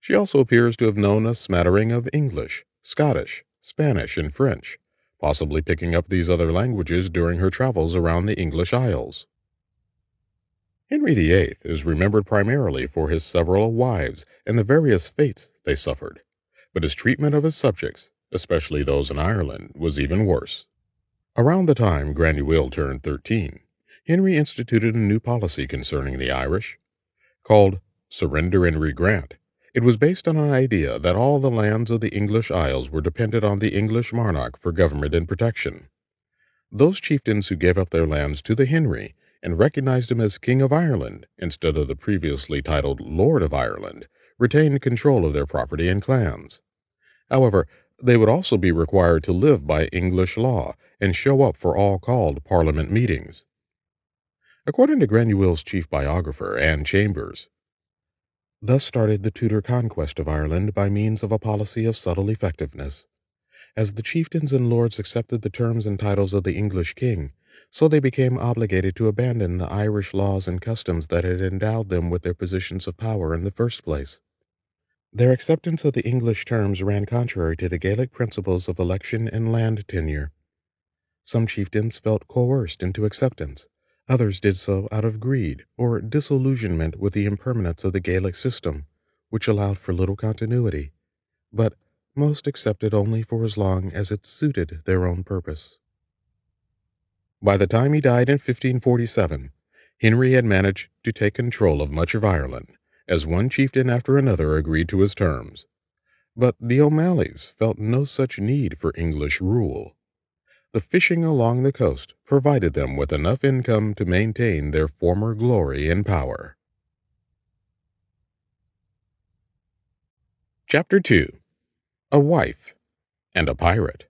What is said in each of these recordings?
She also appears to have known a smattering of English, Scottish, Spanish, and French, possibly picking up these other languages during her travels around the English Isles. Henry VIII is remembered primarily for his several wives and the various fates they suffered, but his treatment of his subjects, especially those in Ireland, was even worse. Around the time Granuaile turned 13, Henry instituted a new policy concerning the Irish, called Surrender and Regrant. It was based on an idea that all the lands of the English Isles were dependent on the English monarch for government and protection. Those chieftains who gave up their lands to the Henry and recognized him as King of Ireland instead of the previously titled Lord of Ireland retained control of their property and clans. However, they would also be required to live by English law and show up for all called Parliament meetings. According to Granuaile's chief biographer, Anne Chambers, thus started the Tudor conquest of Ireland by means of a policy of subtle effectiveness. As the chieftains and lords accepted the terms and titles of the English king, so they became obligated to abandon the Irish laws and customs that had endowed them with their positions of power in the first place. Their acceptance of the English terms ran contrary to the Gaelic principles of election and land tenure. Some chieftains felt coerced into acceptance, others did so out of greed or disillusionment with the impermanence of the Gaelic system, which allowed for little continuity, but most accepted only for as long as it suited their own purpose. By the time he died in 1547, Henry had managed to take control of much of Ireland, as one chieftain after another agreed to his terms. But the O'Malleys felt no such need for English rule. The fishing along the coast provided them with enough income to maintain their former glory and power. Chapter 2. A Wife and a Pirate.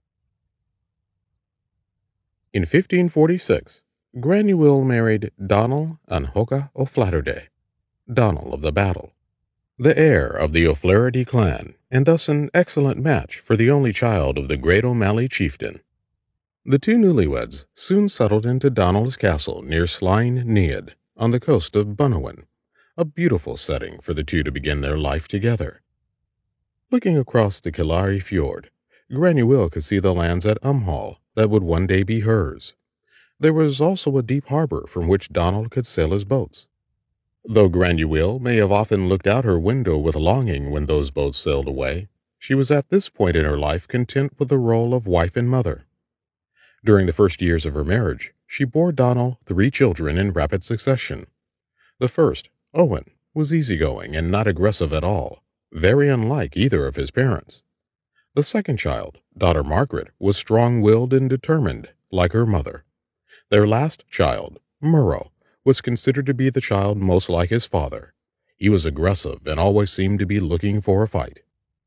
In 1546, Granuaile married Donal an Hocha O'Flaherty, Donal of the Battle, the heir of the O'Flaherty clan, and thus an excellent match for the only child of the great O'Malley chieftain. The two newlyweds soon settled into Donal's castle near Slane Nead, on the coast of Bunnawan, a beautiful setting for the two to begin their life together. Looking across the Killary Fjord, Granuaile could see the lands at Umhall that would one day be hers. There was also a deep harbor from which Donal could sail his boats. Though Granuaile may have often looked out her window with longing when those boats sailed away, she was at this point in her life content with the role of wife and mother. During the first years of her marriage, she bore Donal 3 children in rapid succession. The first, Owen, was easygoing and not aggressive at all, very unlike either of his parents. The second child, daughter Margaret, was strong-willed and determined, like her mother. Their last child, Murrough, was considered to be the child most like his father. He was aggressive and always seemed to be looking for a fight.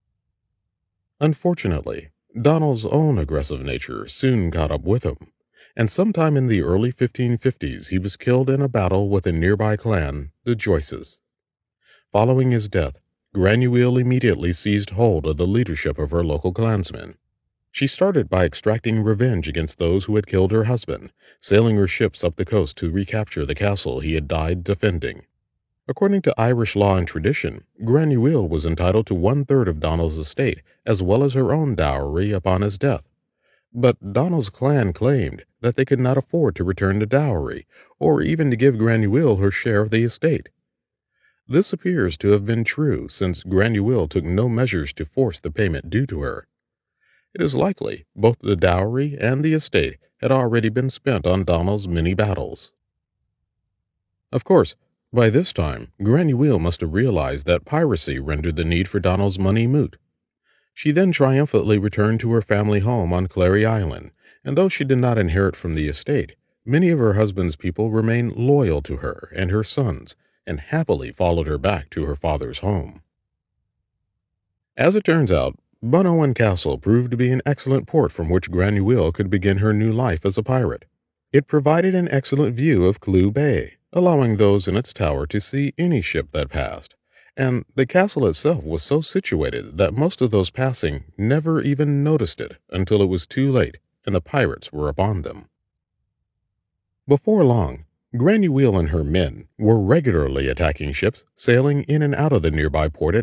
Unfortunately, Donal's own aggressive nature soon caught up with him, and sometime in the early 1550s he was killed in a battle with a nearby clan, the Joyces. Following his death, Granuaile immediately seized hold of the leadership of her local clansmen. She started by extracting revenge against those who had killed her husband, sailing her ships up the coast to recapture the castle he had died defending. According to Irish law and tradition, Granuaile was entitled to 1/3 of Donal's estate, as well as her own dowry upon his death. But Donal's clan claimed that they could not afford to return the dowry, or even to give Granuaile her share of the estate. This appears to have been true, since Granuaile took no measures to force the payment due to her. It is likely both the dowry and the estate had already been spent on Donal's many battles. Of course, by this time, Granuaile must have realized that piracy rendered the need for Donal's money moot. She then triumphantly returned to her family home on Clary Island, and though she did not inherit from the estate, many of her husband's people remained loyal to her and her sons, and happily followed her back to her father's home. As it turns out, Bunnawan Castle proved to be an excellent port from which Granuaile could begin her new life as a pirate. It provided an excellent view of Clew Bay, allowing those in its tower to see any ship that passed, and the castle itself was so situated that most of those passing never even noticed it until it was too late and the pirates were upon them. Before long, Granuaile and her men were regularly attacking ships sailing in and out of the nearby port at